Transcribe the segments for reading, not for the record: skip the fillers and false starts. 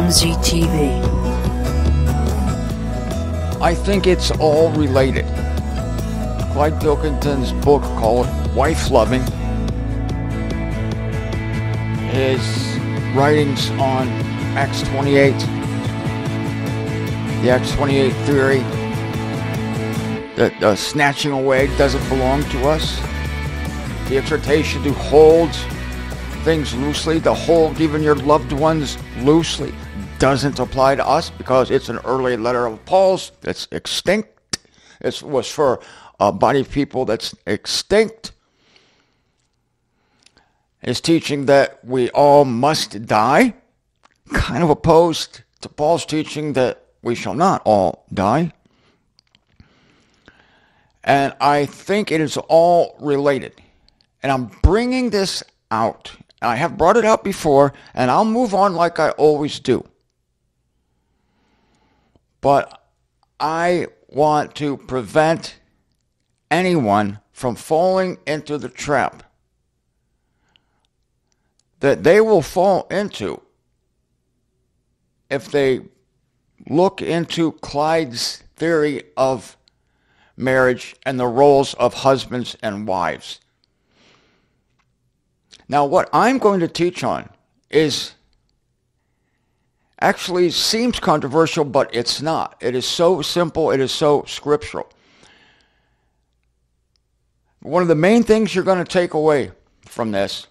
MZTV. I think it's all related. Clyde Pilkington's book called Wife Loving, his writings on Acts 28, the Acts 28 theory, that the snatching away doesn't belong to us, the exhortation to hold things loosely, to hold even your loved ones loosely, doesn't apply to us because it's an early letter of Paul's that's extinct. It was for a body of people that's extinct. His teaching that we all must die, kind of opposed to Paul's teaching that we shall not all die. And I think it is all related. And I'm bringing this out. I have brought it out before, and I'll move on like I always do. But I want to prevent anyone from falling into the trap that they will fall into if they look into Clyde's theory of marriage and the roles of husbands and wives. Now, what I'm going to teach on is actually seems controversial, but it's not. It is so simple. It is so scriptural. One of the main things you're going to take away from this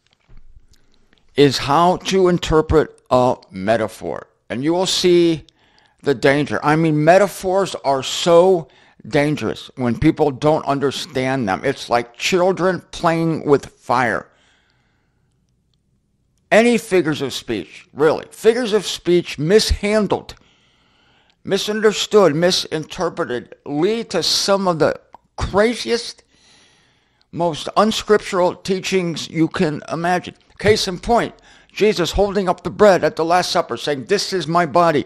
is how to interpret a metaphor. And you will see the danger. I mean, metaphors are so dangerous when people don't understand them. It's like children playing with fire. Any figures of speech, really, figures of speech mishandled, misunderstood, misinterpreted, lead to some of the craziest, most unscriptural teachings you can imagine. Case in point, Jesus holding up the bread at the Last Supper saying, "This is my body."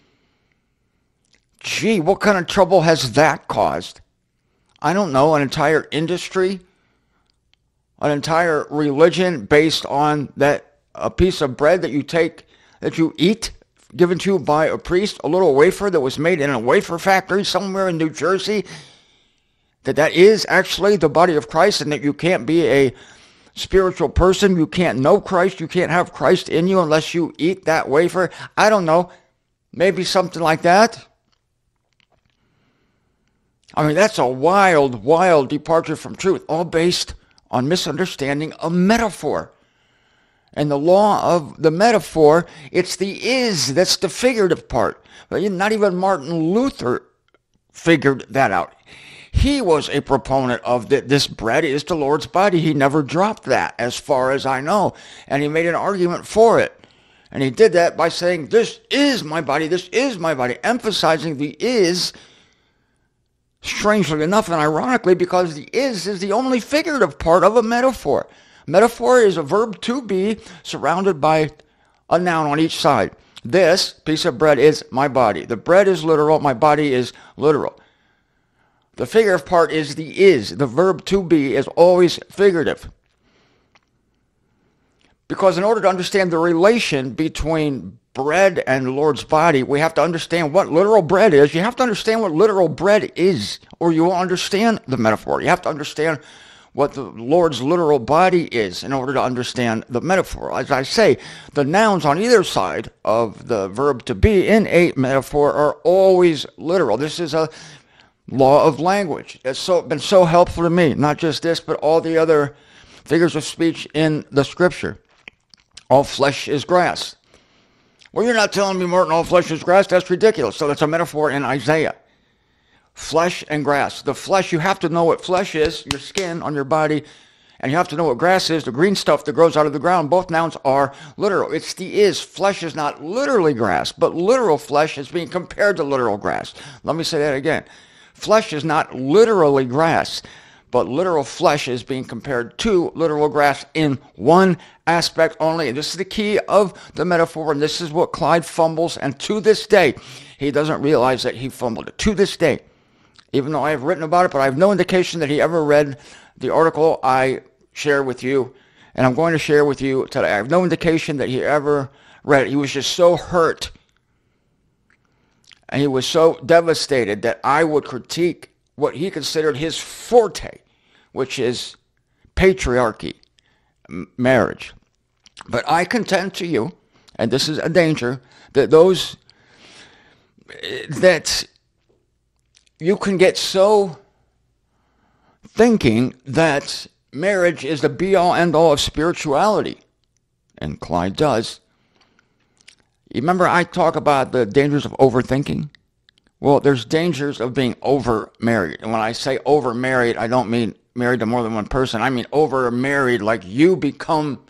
Gee, what kind of trouble has that caused? I don't know, an entire industry, an entire religion based on that, a piece of bread that you take, that you eat, given to you by a priest, a little wafer that was made in a wafer factory somewhere in New Jersey, that is actually the body of Christ, and that you can't be a spiritual person, you can't know Christ, you can't have Christ in you unless you eat that wafer. I don't know, maybe something like that. I mean, that's a wild, wild departure from truth, all based on misunderstanding a metaphor. And the law of the metaphor, it's the is, that's the figurative part. But not even Martin Luther figured that out. He was a proponent of that this bread is the Lord's body. He never dropped that, as far as I know. And he made an argument for it. And he did that by saying, "This is my body, this is my body," emphasizing the is, strangely enough and ironically, because the is the only figurative part of a metaphor. Metaphor is a verb to be surrounded by a noun on each side. This piece of bread is my body. The bread is literal. My body is literal. The figurative part is the is. The verb to be is always figurative. Because in order to understand the relation between bread and the Lord's body, we have to understand what literal bread is. You have to understand what literal bread is, or you won't understand the metaphor. You have to understand what the Lord's literal body is in order to understand the metaphor. As I say, the nouns on either side of the verb to be in a metaphor are always literal. This is a law of language. It's been so helpful to me, not just this, but all the other figures of speech in the scripture. All flesh is grass. Well, you're not telling me, Martin, all flesh is grass? That's ridiculous. So that's a metaphor in Isaiah. Flesh and grass. The flesh, you have to know what flesh is, your skin on your body, and you have to know what grass is, the green stuff that grows out of the ground. Both nouns are literal. It's the is. Flesh is not literally grass, but literal flesh is being compared to literal grass. Let me say that again. Flesh is not literally grass, but literal flesh is being compared to literal grass in one aspect only. And this is the key of the metaphor, and this is what Clyde fumbles, and to this day, he doesn't realize that he fumbled it. To this day. Even though I have written about it, but I have no indication that he ever read the article I share with you, and I'm going to share with you today. I have no indication that he ever read it. He was just so hurt. And he was so devastated that I would critique what he considered his forte, which is patriarchy, marriage. But I contend to you, and this is a danger, that you can get so thinking that marriage is the be-all, end-all of spirituality. And Clyde does. You remember I talk about the dangers of overthinking? Well, there's dangers of being over-married. And when I say over-married, I don't mean married to more than one person. I mean over-married, like you become,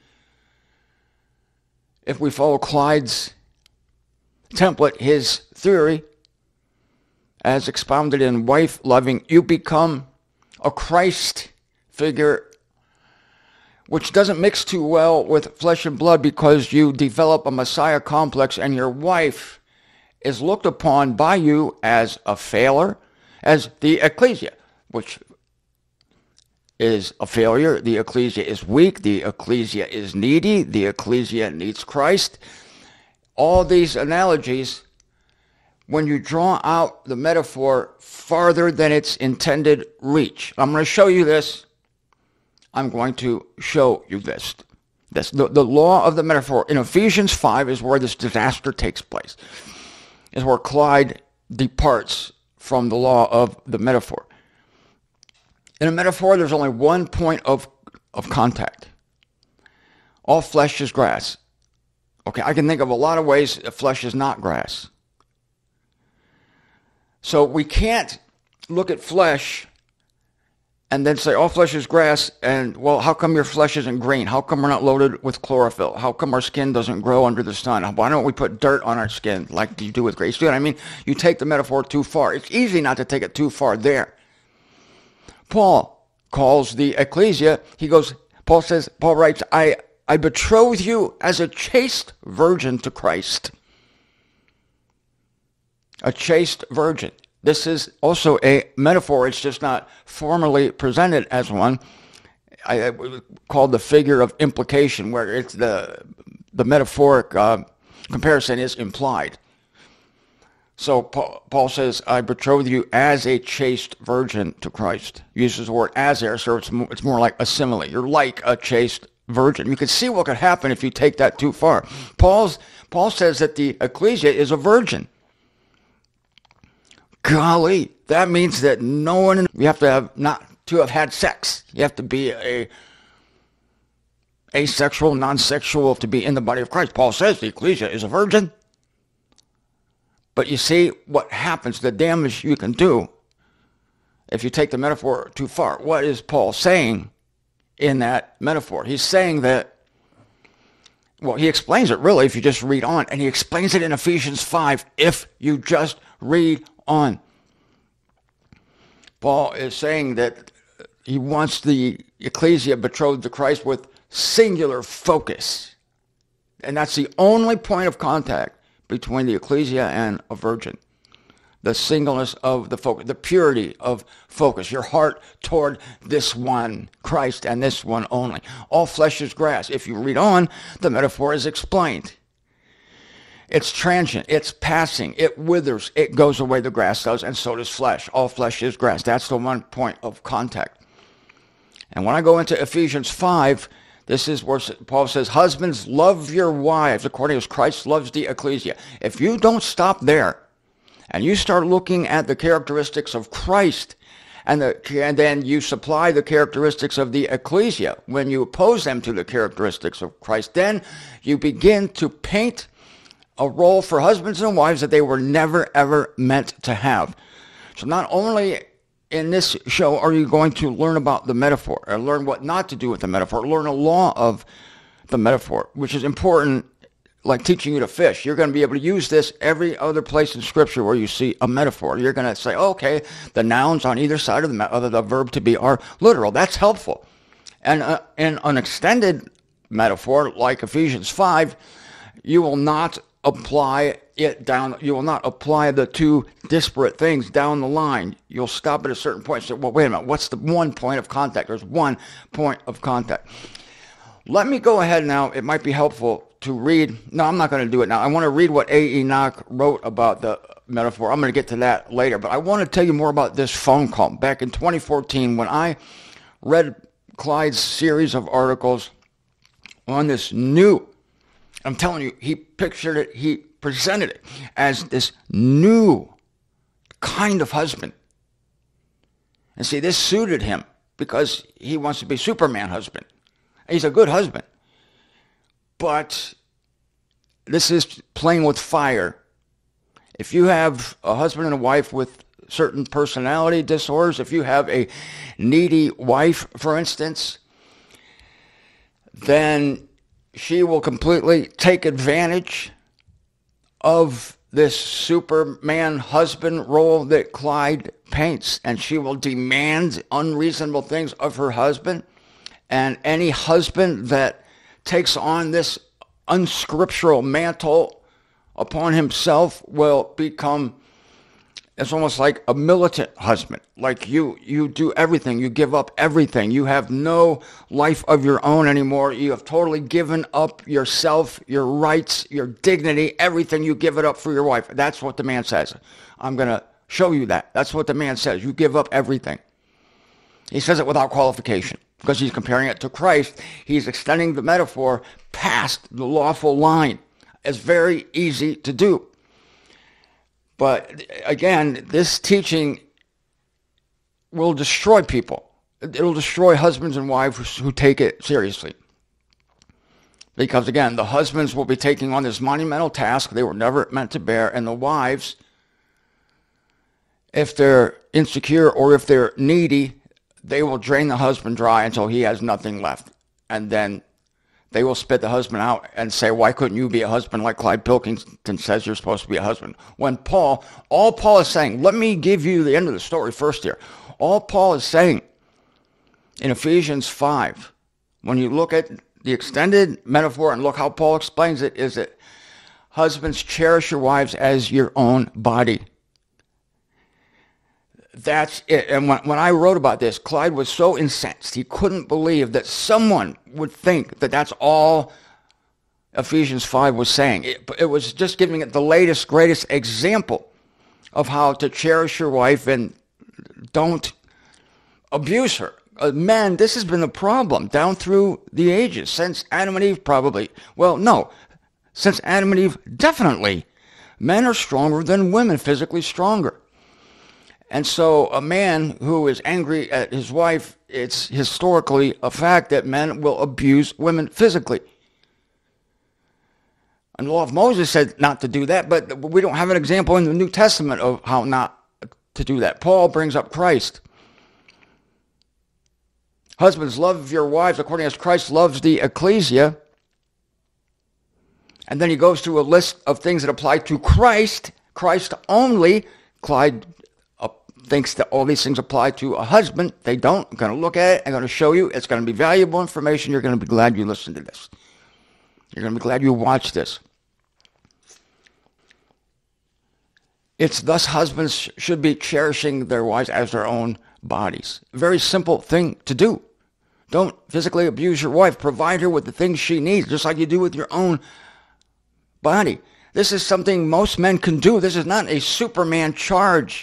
if we follow Clyde's template, his theory, as expounded in Wife Loving, you become a Christ figure, which doesn't mix too well with flesh and blood, because you develop a Messiah complex, and your wife is looked upon by you as a failure, as the ecclesia, which is a failure. The ecclesia is weak. The ecclesia is needy. The ecclesia needs Christ. All these analogies, when you draw out the metaphor farther than its intended reach. I'm going to show you this. I'm going to show you this. The law of the metaphor in Ephesians 5 is where this disaster takes place. Is where Clyde departs from the law of the metaphor. In a metaphor, there's only one point of contact. All flesh is grass. Okay, I can think of a lot of ways that flesh is not grass. So we can't look at flesh and then say, all flesh is grass, and, well, how come your flesh isn't green? How come we're not loaded with chlorophyll? How come our skin doesn't grow under the sun? Why don't we put dirt on our skin like you do with grace? You know what I mean? You take the metaphor too far. It's easy not to take it too far there. Paul calls the ecclesia, Paul writes, I betroth you as a chaste virgin to Christ. A chaste virgin. This is also a metaphor. It's just not formally presented as one. I called the figure of implication, where it's the metaphoric comparison is implied. So Paul says, I betroth you as a chaste virgin to Christ. He uses the word as there, so it's more like a simile. You're like a chaste virgin. You can see what could happen if you take that too far. Paul says that the ecclesia is a virgin. Golly, that means that no one, you have to have not to have had sex. You have to be asexual, non-sexual to be in the body of Christ. Paul says the ecclesia is a virgin. But you see what happens, the damage you can do if you take the metaphor too far. What is Paul saying in that metaphor? He's saying that, well, he explains it really if you just read on, and he explains it in Ephesians 5 if you just read on. Paul is saying that he wants the ecclesia betrothed to Christ with singular focus. And that's the only point of contact between the ecclesia and a virgin. The singleness of the focus, the purity of focus, your heart toward this one, Christ, and this one only. All flesh is grass. If you read on, the metaphor is explained. It's transient, it's passing, it withers, it goes away, the grass does, and so does flesh. All flesh is grass. That's the one point of contact. And when I go into Ephesians 5, this is where Paul says, husbands, love your wives according as Christ loves the ecclesia. If you don't stop there, and you start looking at the characteristics of Christ, and then you supply the characteristics of the ecclesia, when you oppose them to the characteristics of Christ, then you begin to paint a role for husbands and wives that they were never, ever meant to have. So not only in this show are you going to learn about the metaphor, or learn what not to do with the metaphor, learn a law of the metaphor, which is important, like teaching you to fish. You're going to be able to use this every other place in Scripture where you see a metaphor. You're going to say, okay, the nouns on either side of the verb to be are literal. That's helpful. And in an extended metaphor, like Ephesians 5, you will not apply it down. You will not apply the two disparate things down the line. You'll stop at a certain point and say, well, wait a minute, what's the one point of contact? There's one point of contact. Let me go ahead now. It might be helpful to read. No, I'm not going to do it now. I want to read what A. Enoch wrote about the metaphor. I'm going to get to that later. But I want to tell you more about this phone call. Back in 2014, when I read Clyde's series of articles on this new, I'm telling you, he pictured it, he presented it as this new kind of husband. And see, this suited him because he wants to be Superman husband. He's a good husband. But this is playing with fire. If you have a husband and a wife with certain personality disorders, if you have a needy wife, for instance, then she will completely take advantage of this Superman husband role that Clyde paints, and she will demand unreasonable things of her husband. And any husband that takes on this unscriptural mantle upon himself will become, it's almost like a militant husband. Like you do everything. You give up everything. You have no life of your own anymore. You have totally given up yourself, your rights, your dignity, everything. You give it up for your wife. That's what the man says. I'm going to show you that. That's what the man says. You give up everything. He says it without qualification because he's comparing it to Christ. He's extending the metaphor past the lawful line. It's very easy to do. But again, this teaching will destroy people. It'll destroy husbands and wives who take it seriously. Because again, the husbands will be taking on this monumental task they were never meant to bear, and the wives, if they're insecure or if they're needy, they will drain the husband dry until he has nothing left. And then they will spit the husband out and say, why couldn't you be a husband like Clyde Pilkington says you're supposed to be a husband? When all Paul is saying, let me give you the end of the story first here. All Paul is saying in Ephesians 5, when you look at the extended metaphor and look how Paul explains it, is that husbands, cherish your wives as your own body. That's it. And when I wrote about this, Clyde was so incensed. He couldn't believe that someone would think that that's all Ephesians 5 was saying. It was just giving it the latest, greatest example of how to cherish your wife and don't abuse her. Men, this has been a problem down through the ages, since Adam and Eve probably. Well, no, since Adam and Eve, definitely. Men are stronger than women, physically stronger. And so a man who is angry at his wife, it's historically a fact that men will abuse women physically. And the law of Moses said not to do that, but we don't have an example in the New Testament of how not to do that. Paul brings up Christ. Husbands, love your wives according as Christ loves the ecclesia. And then he goes through a list of things that apply to Christ only. Clyde thinks that all these things apply to a husband. They don't. I'm going to look at it. I'm going to show you. It's going to be valuable information. You're going to be glad you listened to this. You're going to be glad you watched this. It's thus husbands should be cherishing their wives as their own bodies. A very simple thing to do. Don't physically abuse your wife. Provide her with the things she needs, just like you do with your own body. This is something most men can do. This is not a Superman charge.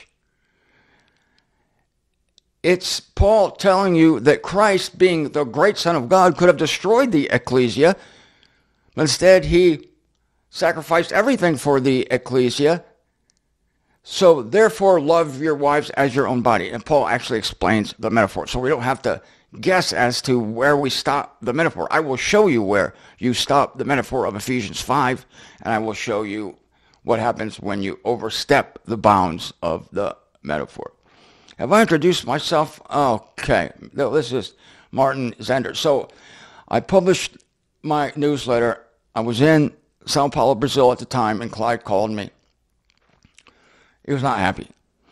It's Paul telling you that Christ, being the great Son of God, could have destroyed the ecclesia, but instead he sacrificed everything for the ecclesia. So therefore, love your wives as your own body. And Paul actually explains the metaphor. So we don't have to guess as to where we stop the metaphor. I will show you where you stop the metaphor of Ephesians 5, and I will show you what happens when you overstep the bounds of the metaphor. Have I introduced myself? Okay. This is Martin Zender. So I published my newsletter. I was in Sao Paulo, Brazil at the time, and Clyde called me. He was not happy.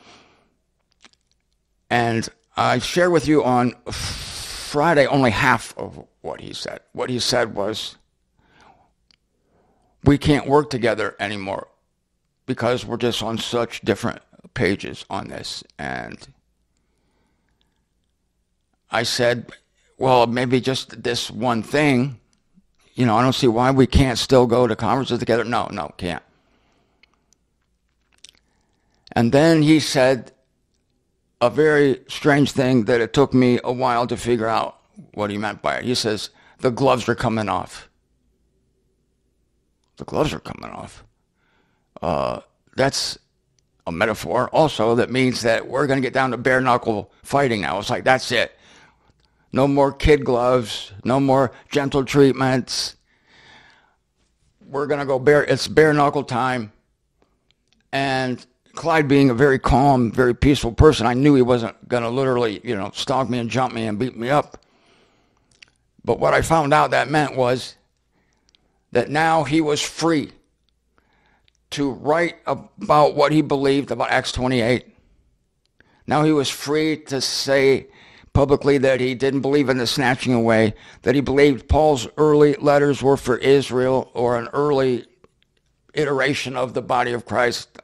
And I shared with you on Friday only half of what he said. What he said was, we can't work together anymore because we're just on such different pages on this. And I said, well, maybe just this one thing. I don't see why we can't still go to conferences together. No, can't. And then he said a very strange thing that it took me a while to figure out what he meant by it. He says, the gloves are coming off. The gloves are coming off. That's a metaphor also that means that we're going to get down to bare knuckle fighting now. It's like, that's it. No more kid gloves, no more gentle treatments. We're going to go it's bare knuckle time. And Clyde, being a very calm, very peaceful person, I knew he wasn't going to literally, stalk me and jump me and beat me up. But what I found out that meant was that now he was free to write about what he believed about Acts 28. Now he was free to say publicly that he didn't believe in the snatching away, that he believed Paul's early letters were for Israel or an early iteration of the body of Christ.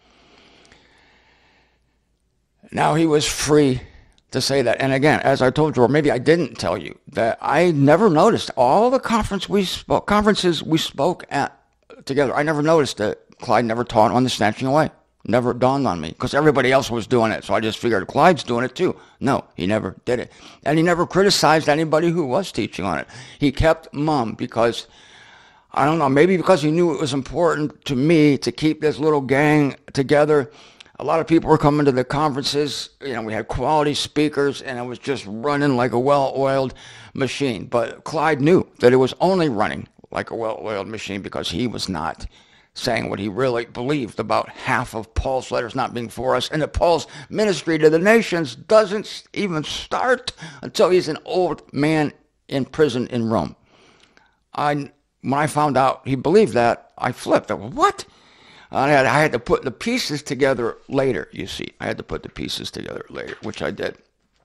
Now he was free to say that. And again, as I told you, or maybe I didn't tell you, that I never noticed all the conferences we spoke at together. I never noticed that Clyde never taught on the snatching away. Never dawned on me because everybody else was doing it. So I just figured Clyde's doing it too. No, he never did it. And he never criticized anybody who was teaching on it. He kept mum because, I don't know, maybe because he knew it was important to me to keep this little gang together. A lot of people were coming to the conferences. We had quality speakers, and it was just running like a well-oiled machine. But Clyde knew that it was only running like a well-oiled machine because he was not saying what he really believed about half of Paul's letters not being for us, and that Paul's ministry to the nations doesn't even start until he's an old man in prison in Rome. When I found out he believed that, I flipped. I went, what? I had to put the pieces together later, you see. I had to put the pieces together later, which I did.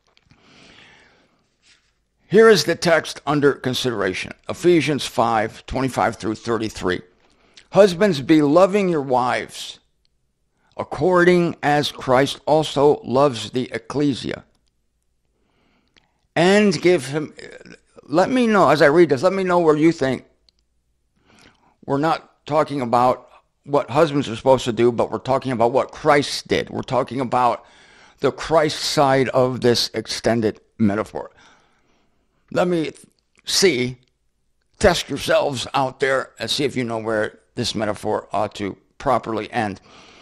Here is the text under consideration. Ephesians 5:25 through 33. Husbands, be loving your wives, according as Christ also loves the ecclesia. And give him, let me know, as I read this, let me know where you think we're not talking about what husbands are supposed to do, but we're talking about what Christ did. We're talking about the Christ side of this extended metaphor. Let me test yourselves out there and see if you know where this metaphor ought to properly end.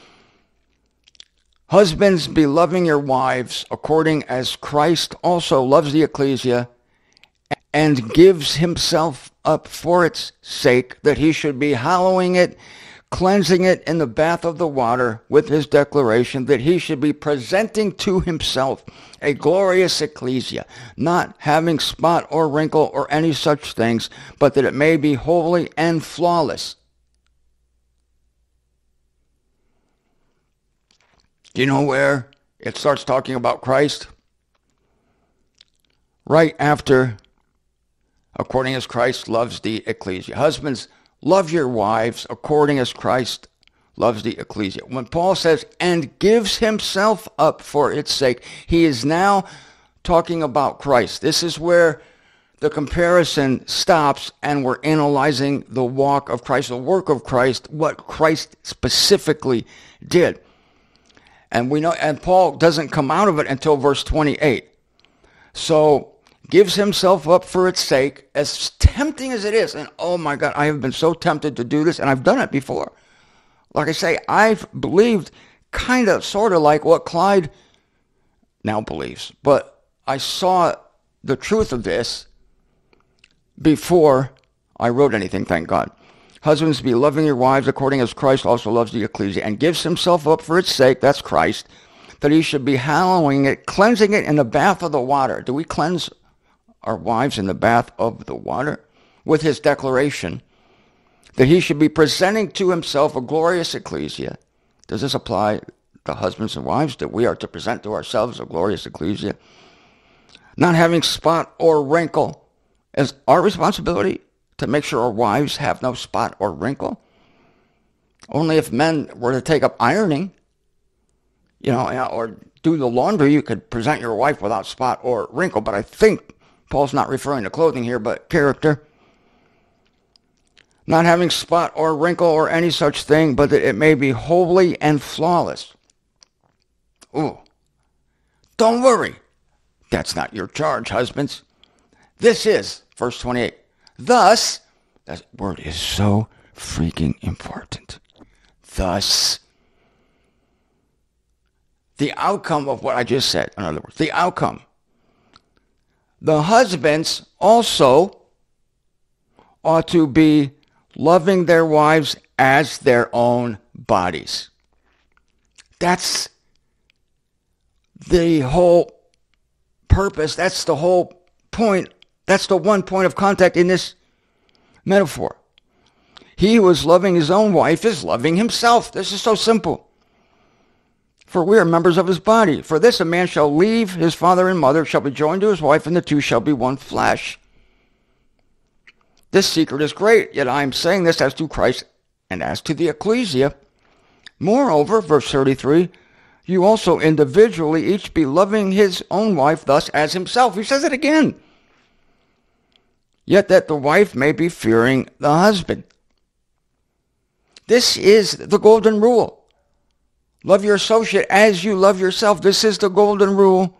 Husbands, be loving your wives according as Christ also loves the ecclesia and gives himself up for its sake, that he should be hallowing it, cleansing it in the bath of the water with his declaration, that he should be presenting to himself a glorious ecclesia, not having spot or wrinkle or any such things, but that it may be holy and flawless. Do you know where it starts talking about Christ? Right after, according as Christ loves the ecclesia. Husbands, love your wives according as Christ loves the ecclesia. When Paul says, and gives himself up for its sake, he is now talking about Christ. This is where the comparison stops and we're analyzing the walk of Christ, the work of Christ, what Christ specifically did. And we know, and Paul doesn't come out of it until verse 28. So, gives himself up for its sake, as tempting as it is. And oh my God, I have been so tempted to do this, and I've done it before. Like I say, I've believed kind of, sort of like what Clyde now believes. But I saw the truth of this before I wrote anything, thank God. Husbands, be loving your wives according as Christ also loves the ecclesia and gives himself up for its sake, that's Christ, that he should be hallowing it, cleansing it in the bath of the water. Do we cleanse our wives in the bath of the water? With his declaration that he should be presenting to himself a glorious ecclesia. Does this apply to husbands and wives, that we are to present to ourselves a glorious ecclesia? Not having spot or wrinkle. Is our responsibility to make sure our wives have no spot or wrinkle? Only if men were to take up ironing, or do the laundry, you could present your wife without spot or wrinkle. But I think Paul's not referring to clothing here, but character. not having spot or wrinkle or any such thing, but that it may be holy and flawless. Ooh, don't worry. That's not your charge, husbands. This is, verse 28. Thus, that word is so freaking important. Thus, the outcome of what I just said, in other words, the outcome. The husbands also ought to be loving their wives as their own bodies. That's the whole purpose. That's the whole point. That's the one point of contact in this metaphor. He who is loving his own wife is loving himself. This is so simple. For we are members of his body. For this a man shall leave his father and mother, shall be joined to his wife, and the two shall be one flesh. This secret is great, yet I am saying this as to Christ and as to the ecclesia. Moreover, verse 33, you also individually each be loving his own wife thus as himself. He says it again. Yet that the wife may be fearing the husband. This is the golden rule. Love your associate as you love yourself. This is the golden rule.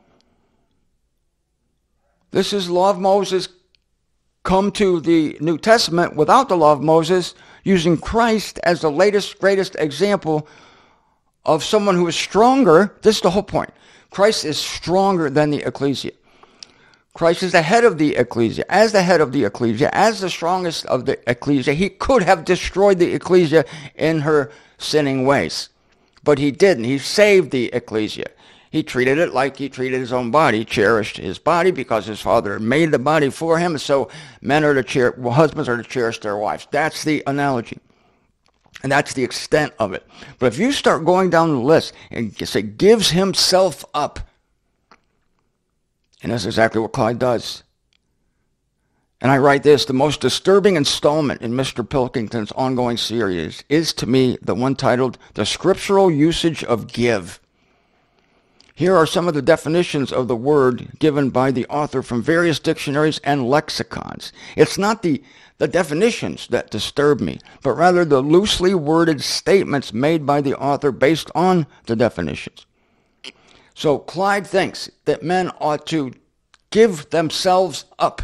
This is law of Moses come to the New Testament without the law of Moses, using Christ as the latest, greatest example of someone who is stronger. This is the whole point. Christ is stronger than the ecclesia. Christ is the head of the ecclesia. As the head of the ecclesia, as the strongest of the ecclesia, he could have destroyed the ecclesia in her sinning ways. But he didn't. He saved the ecclesia. He treated it like he treated his own body. He cherished his body because his father made the body for him. So husbands are to cherish their wives. That's the analogy. And that's the extent of it. But if you start going down the list and you say, gives himself up, and that's exactly what Clyde does. And I write this, the most disturbing installment in Mr. Pilkington's ongoing series is to me the one titled, The Scriptural Usage of Give. Here are some of the definitions of the word given by the author from various dictionaries and lexicons. It's not the definitions that disturb me, but rather the loosely worded statements made by the author based on the definitions. So Clyde thinks that men ought to give themselves up.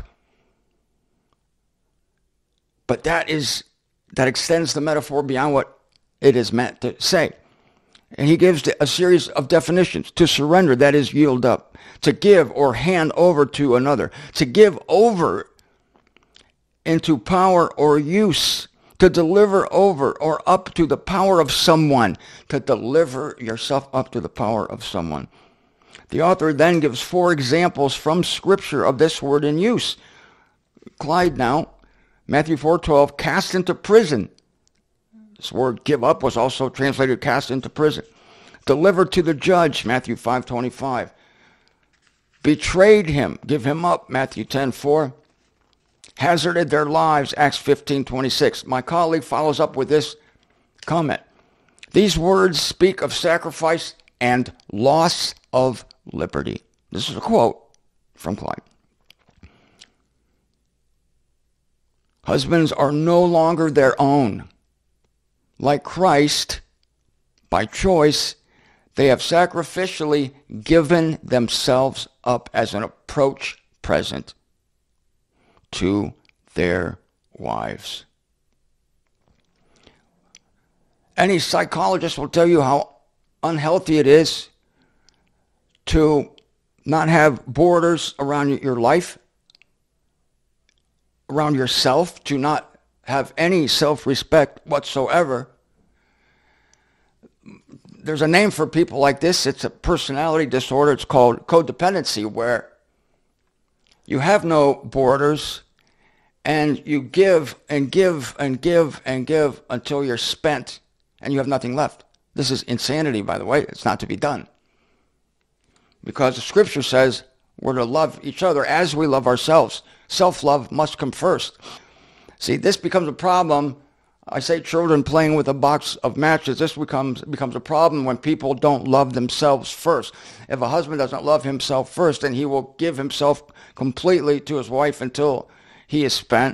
But that extends the metaphor beyond what it is meant to say. And he gives a series of definitions. To surrender, that is yield up. To give or hand over to another. To give over into power or use. To deliver over or up to the power of someone. To deliver yourself up to the power of someone. The author then gives 4 examples from Scripture of this word in use. Clyde now, Matthew 4:12, cast into prison. This word give up was also translated cast into prison. Delivered to the judge, Matthew 5:25. Betrayed him, give him up, Matthew 10:4. Hazarded their lives, Acts 15:26. My colleague follows up with this comment. These words speak of sacrifice and loss of liberty. This is a quote from Clyde. Husbands are no longer their own. Like Christ, by choice, they have sacrificially given themselves up as an approach present to their wives. Any psychologist will tell you how unhealthy it is to not have borders around your life, around yourself, to not have any self-respect whatsoever. There's a name for people like this. It's a personality disorder. It's called codependency, where you have no borders and you give and give and give and give until you're spent and you have nothing left. This is insanity, by the way. It's not to be done. Because the Scripture says we're to love each other as we love ourselves. Self-love must come first. See, this becomes a problem. I say children playing with a box of matches. This becomes a problem when people don't love themselves first. If a husband doesn't love himself first, then he will give himself completely to his wife until he is spent.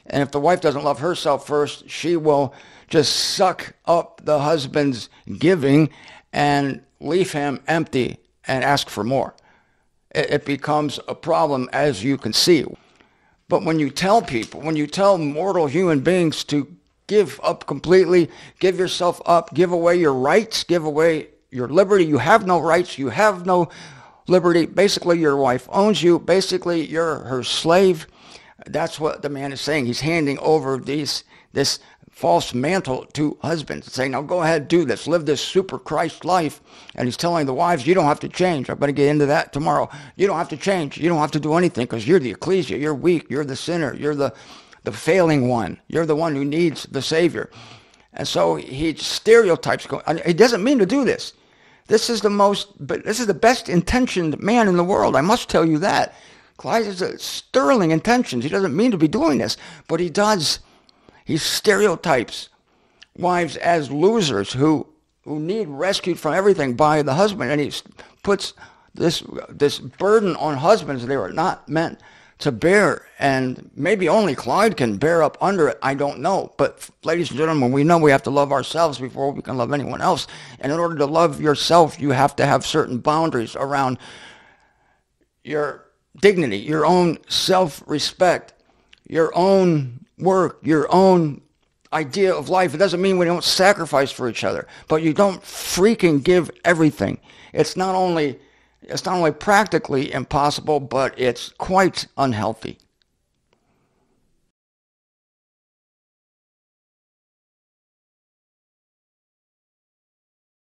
And if the wife doesn't love herself first, she will just suck up the husband's giving and leave him empty and ask for more. It becomes a problem, as you can see. But when you tell people, when you tell mortal human beings to give up completely, give yourself up, give away your rights, give away your liberty, you have no rights, you have no liberty. Basically, your wife owns you. Basically, you're her slave. That's what the man is saying. He's handing over this false mantle to husbands, saying, now go ahead, do this, live this super Christ life. And he's telling the wives, you don't have to change. I'm going to get into that tomorrow. You don't have to change. You don't have to do anything because you're the ecclesia. You're weak. You're the sinner. You're the failing one. You're the one who needs the Savior. And so he stereotypes. He doesn't mean to do this. This is the best intentioned man in the world. I must tell you that. Clyde has sterling intentions. He doesn't mean to be doing this, but he does. He stereotypes wives as losers who need rescued from everything by the husband, and he puts this burden on husbands they are not meant to bear, and maybe only Clyde can bear up under it. I don't know, but ladies and gentlemen, we know we have to love ourselves before we can love anyone else, and in order to love yourself, you have to have certain boundaries around your dignity, your own self-respect, your own work, your own idea of life. It doesn't mean we don't sacrifice for each other, but you don't freaking give everything. It's not only practically impossible, but it's quite unhealthy.